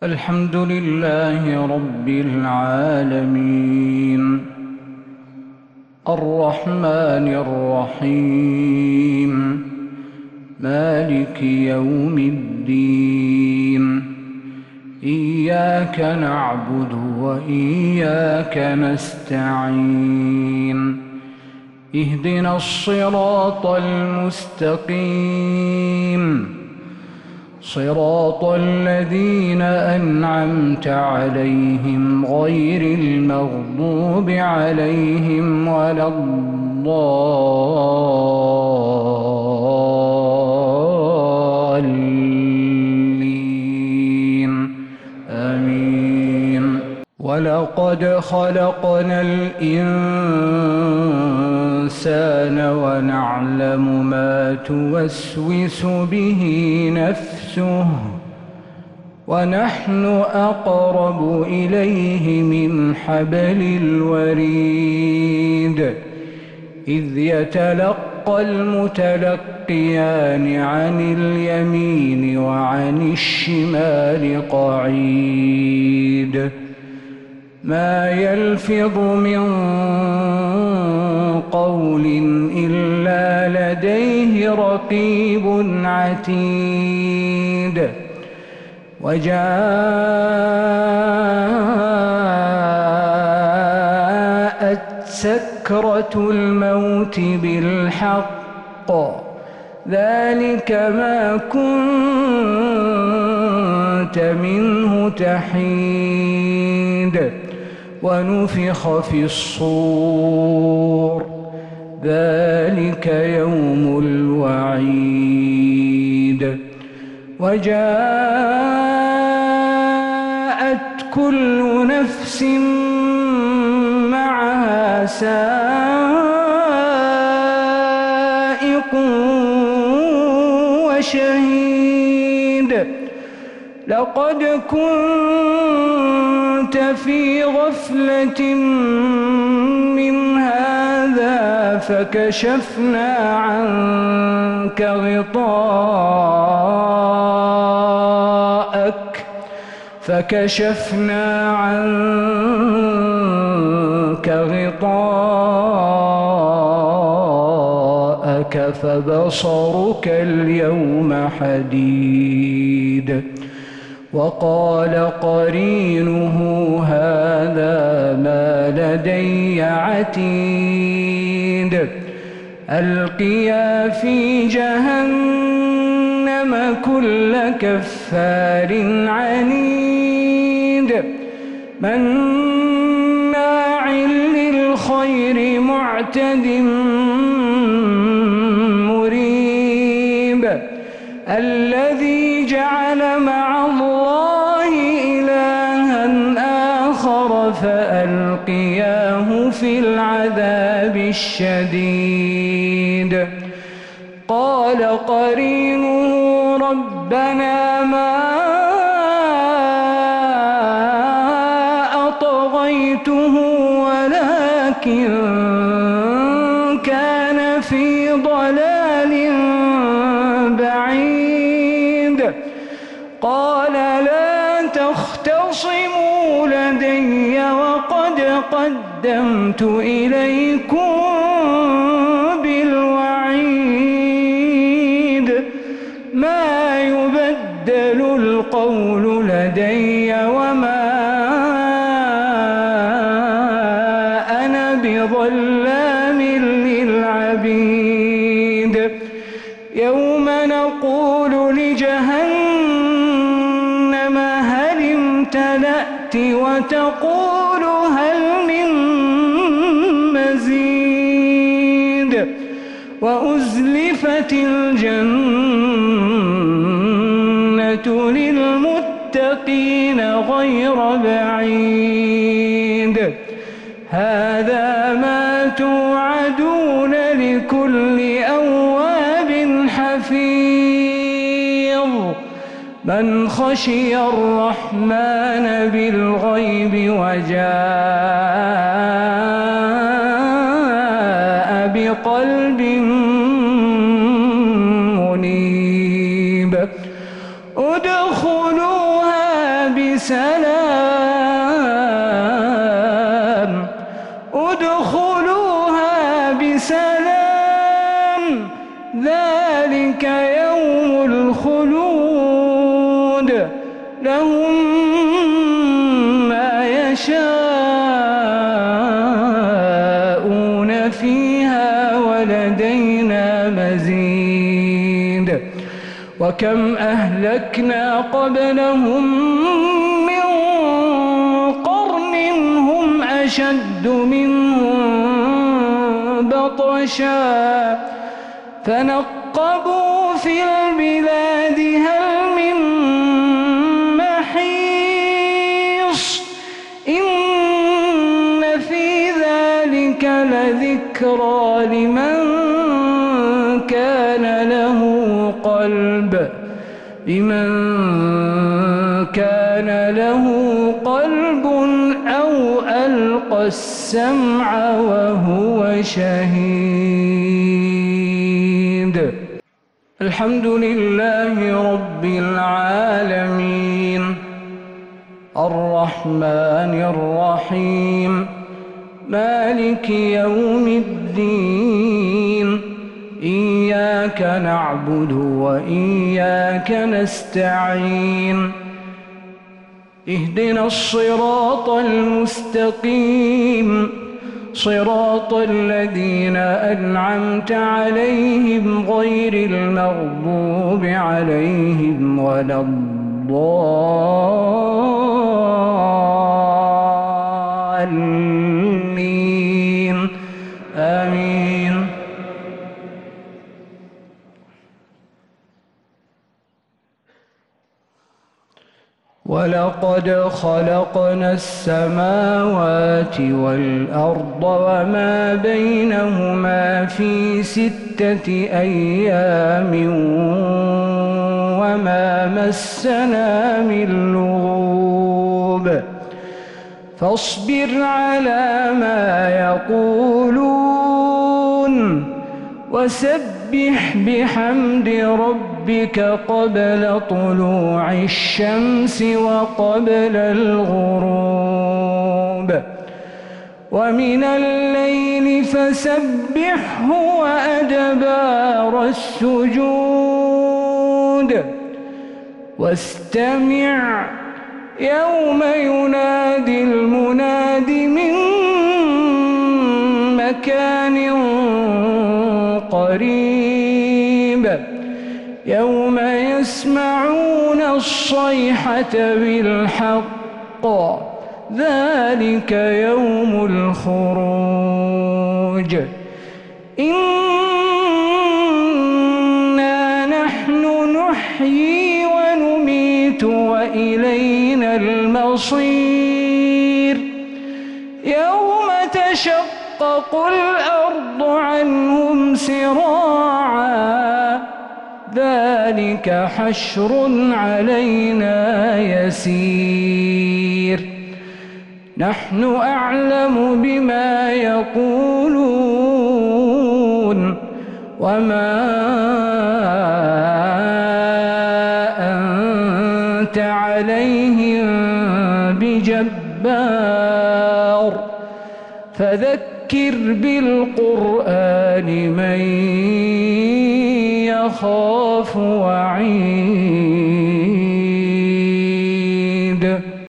الحمد لله رب العالمين، الرحمن الرحيم، مالك يوم الدين. إياك نعبد وإياك نستعين. اهدنا الصراط المستقيم، صراط الذين أنعمت عليهم غير المغضوب عليهم ولا الضالين. آمين. ولقد خلقنا الإنسان ونعلم ما توسوس به نفسه، ونحن أقرب إليه من حبل الوريد. إذ يتلقى المتلقيان عن اليمين وعن الشمال قعيد. ما يلفظ من قول إلا لديه رقيب عتيد. وجاءت سكرة الموت بالحق، ذلك ما كنت منه تحيد. ونفخ في الصور، ذلك يوم الوعيد. وجاءت كل نفس معها سائق وشهيد. لقد كنت في غفلة من هذا فكشفنا عنك غطاءك فبصرك اليوم حديد. وقال قرينه هذا ما لدي عتيد. ألقيا في جهنم كل كفار عنيد، مناع للخير معتد مريب. الذي جعل مع الله إلها آخر فألقياه في العذاب الشديد. قال قرينه ربنا ما أطغيته ولكن كان في ضلال بعيد. قال لا تختصموا لدي وقد قدمت إليكم بالوعيد. ما يبدل القول لدي وما أنا بظلام للعبيد. يوم نقول لجهنم هل امتلأت وتقول هل من مزيد. وأزلفت الجنة للمتقين غير بعيد. هذا ما توعدون لكل أواب حفيظ. من خشي الرحمن بالغيب وجاء بقلب منيب. ادخلوها بسلام ادخلوها بسلام ذلك يوم الخلود لهم ما يشاءون فيها ولدينا مزيد وكم أهلكنا قبلهم من قرن هم أشد منهم بطشا فنقبوا في البلاد هل من محيص إن في ذلك لذكرى لمن كان له قلب أو ألقى السمع وهو شهيد. الحمد لله رب العالمين الرحمن الرحيم مالك يوم الدين إياك نعبد وإياك نستعين اهدنا الصراط المستقيم صراط الذين أنعمت عليهم غير المغضوب عليهم ولا الضالين آمين. ولقد خلقنا السماوات والأرض وما بينهما في 6 أيام وما مسنا من لغوب فاصبر على ما يقولون وسبح بحمد ربك قبل طلوع الشمس وقبل الغروب ومن الليل فسبحه وأدبار السجود واستمع يوم ينادي المناد من مكان قريب يوم يسمعون الصيحة بالحق ذلك يوم الخروج إنا نحن نحيي ونميت وإلينا المصير يوم تشقق الأرض عنهم سراعا ذلك حشر علينا يسير نحن أعلم بما يقولون وما أنت عليهم بجبار فذكر بالقرآن من يخاف وعيد.